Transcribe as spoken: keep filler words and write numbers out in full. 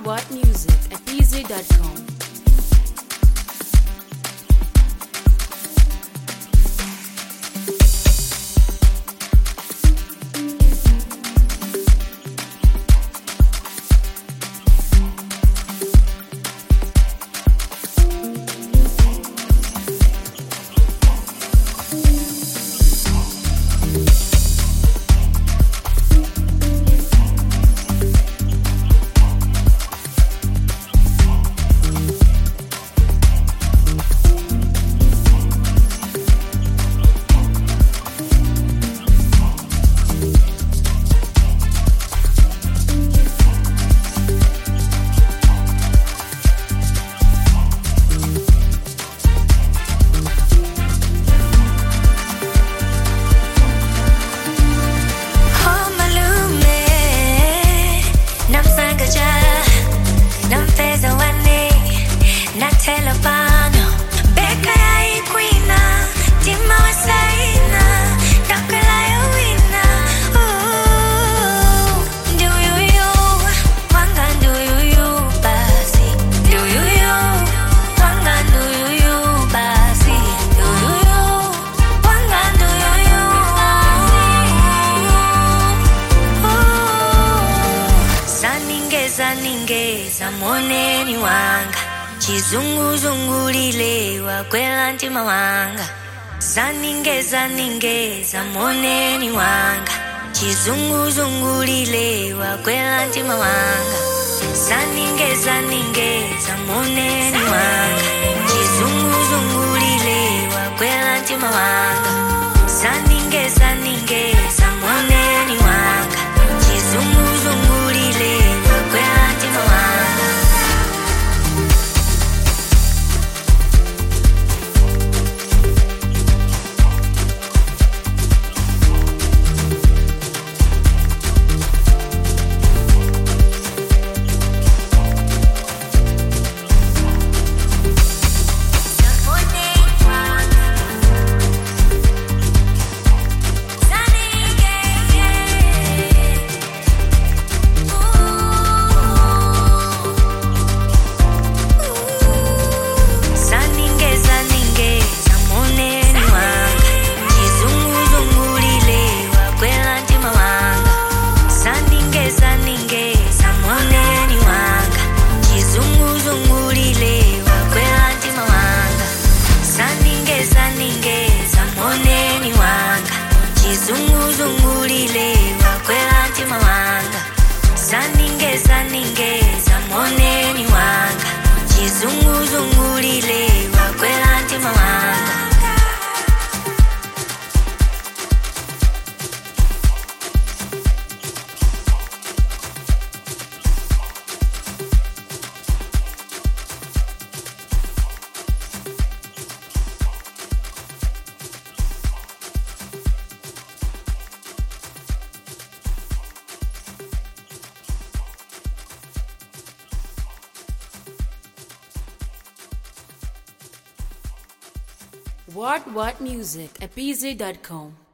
what music at p z dot com. Ningeza moneni wanga chizunguzungulile wakwela ntima wanga zaningeza ningeza moneni wanga chizunguzungulile wakwela ntima wanga zaningeza ningeza moneni wanga chizunguzungulile wakwela ntima wanga zaningeza ningeza moneni wanga chizunguzungulile wakwela ntima wanga. Zunguzungulile wakwela ntima wanga zaningeza ningeza moneni wanga chizunguzungulile wakwela ntima wanga. What what music at p z dot com.